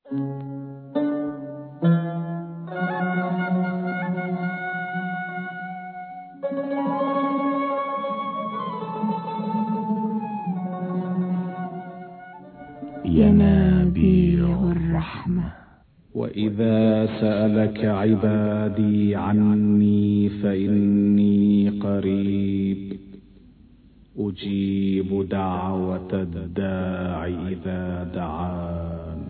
ينابيع الرحمة. وإذا سألك عبادي عني فإني قريب أجيب دعوة الداع إذا دعان.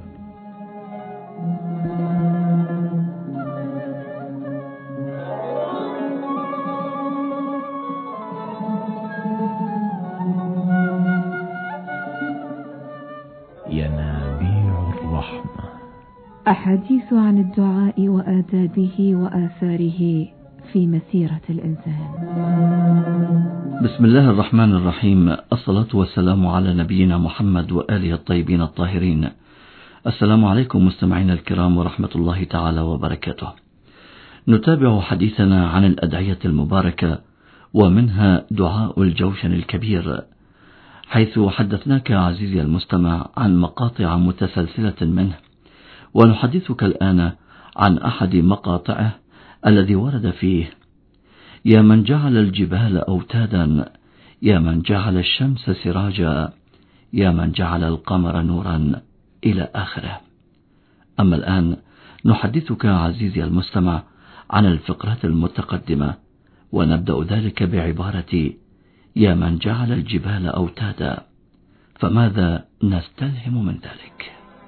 ينابيع الرحمة. أحاديث عن الدعاء وآدابه وآثاره في مسيرة الإنسان. بسم الله الرحمن الرحيم. الصلاة والسلام على نبينا محمد وآله الطيبين الطاهرين. السلام عليكم مستمعينا الكرام ورحمة الله تعالى وبركاته. نتابع حديثنا عن الأدعية المباركة، ومنها دعاء الجوشن الكبير، حيث حدثناك عزيزي المستمع عن مقاطع متسلسلة منه، ونحدثك الآن عن أحد مقاطعه الذي ورد فيه: يا من جعل الجبال أوتادا، يا من جعل الشمس سراجا، يا من جعل القمر نورا، إلى آخره. أما الآن نحدثك عزيزي المستمع عن الفقرة المتقدمة، ونبدأ ذلك بعبارة يا من جعل الجبال أوتادا. فماذا نستلهم من ذلك؟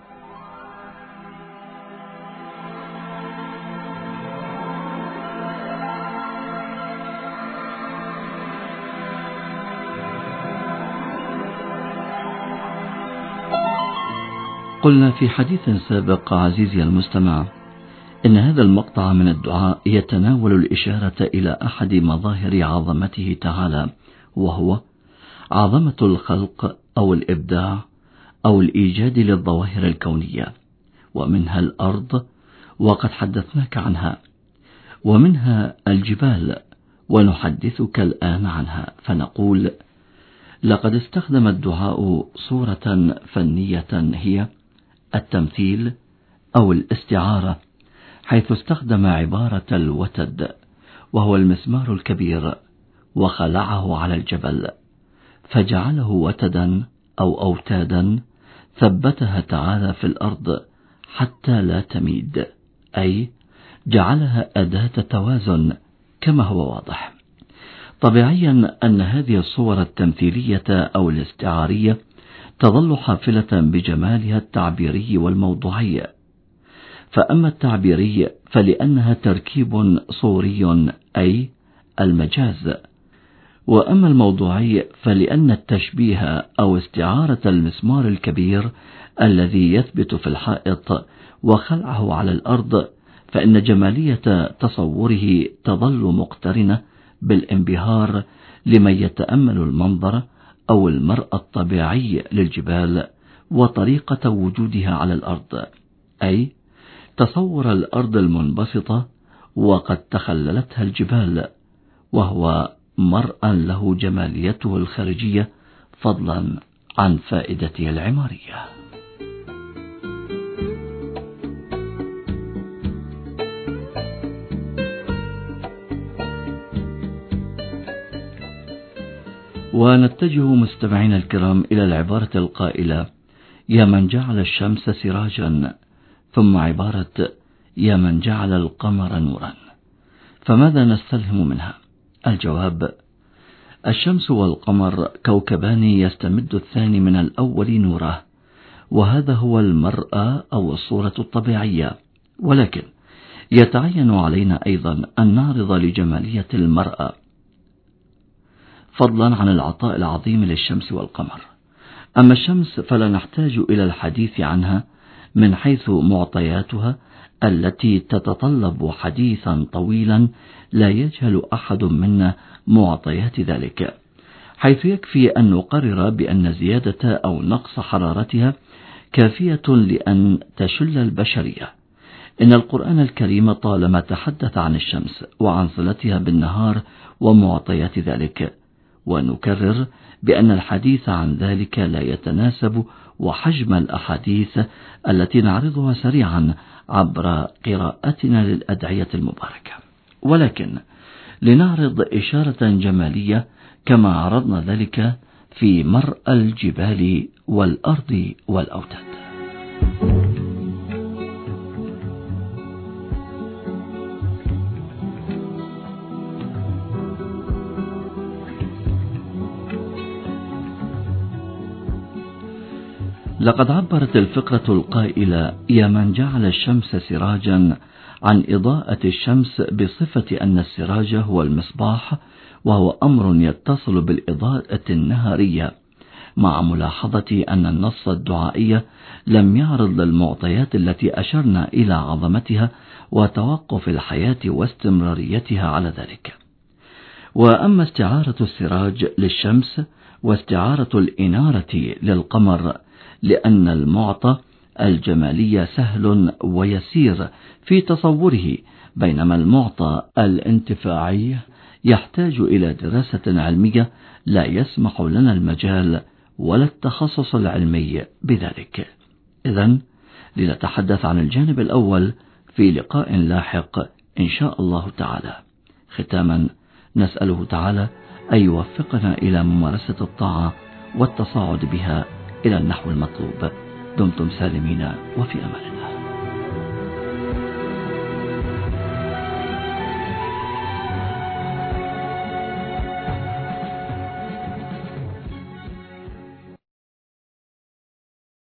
قلنا في حديث سابق عزيزي المستمع إن هذا المقطع من الدعاء يتناول الإشارة إلى أحد مظاهر عظمته تعالى، وهو عظمة الخلق أو الإبداع أو الإيجاد للظواهر الكونية، ومنها الأرض وقد حدثناك عنها، ومنها الجبال ونحدثك الآن عنها. فنقول: لقد استخدم الدعاء صورة فنية هي التمثيل أو الاستعارة، حيث استخدم عبارة الوتد، وهو المسمار الكبير، وخلعه على الجبل فجعله وتدا أو أوتادا ثبتها تعالى في الأرض حتى لا تميد، أي جعلها أداة توازن كما هو واضح. طبيعيا أن هذه الصور التمثيلية أو الاستعارية تظل حافلة بجمالها التعبيري والموضوعي. فأما التعبيري فلأنها تركيب صوري أي المجاز، وأما الموضوعي فلأن التشبيه أو استعارة المسمار الكبير الذي يثبت في الحائط وخلعه على الأرض، فإن جمالية تصوره تظل مقترنة بالانبهار لمن يتأمل المنظر أو المرء الطبيعي للجبال وطريقة وجودها على الأرض، أي تصور الأرض المنبسطة وقد تخللتها الجبال، وهو مرء له جماليته الخارجية فضلا عن فائدته العمارية. ونتجه مستمعينا الكرام إلى العبارة القائلة يا من جعل الشمس سراجا، ثم عبارة يا من جعل القمر نورا. فماذا نستلهم منها؟ الجواب: الشمس والقمر كوكبان يستمد الثاني من الأول نوره، وهذا هو المرأة أو الصورة الطبيعية، ولكن يتعين علينا أيضا أن نعرض لجمالية المرأة فضلا عن العطاء العظيم للشمس والقمر. أما الشمس فلا نحتاج إلى الحديث عنها من حيث معطياتها التي تتطلب حديثا طويلا لا يجهل أحد منا معطيات ذلك، حيث يكفي أن نقرر بأن زيادة أو نقص حرارتها كافية لأن تشل البشرية. إن القرآن الكريم طالما تحدث عن الشمس وعن صلتها بالنهار ومعطيات ذلك، ونكرر بأن الحديث عن ذلك لا يتناسب وحجم الأحاديث التي نعرضها سريعا عبر قراءتنا للأدعية المباركة، ولكن لنعرض إشارة جمالية كما عرضنا ذلك في مرء الجبال والأرض والأوتاد. لقد عبرت الفقرة القائلة: يا من جعل الشمس سراجا، عن إضاءة الشمس بصفة أن السراج هو المصباح، وهو أمر يتصل بالإضاءة النهارية، مع ملاحظة أن النص الدعائي لم يعرض للمعطيات التي أشرنا إلى عظمتها وتوقف الحياة واستمراريتها على ذلك. وأما استعارة السراج للشمس واستعارة الإنارة للقمر، لأن المعطى الجمالي سهل ويسير في تصوره، بينما المعطى الانتفاعي يحتاج إلى دراسة علمية لا يسمح لنا المجال ولا التخصص العلمي بذلك. إذن لنتحدث عن الجانب الأول في لقاء لاحق إن شاء الله تعالى. ختاما نسأله تعالى أن يوفقنا إلى ممارسة الطاعة والتصاعد بها إلى النحو المطلوب. دمتم سالمين وفي أمان.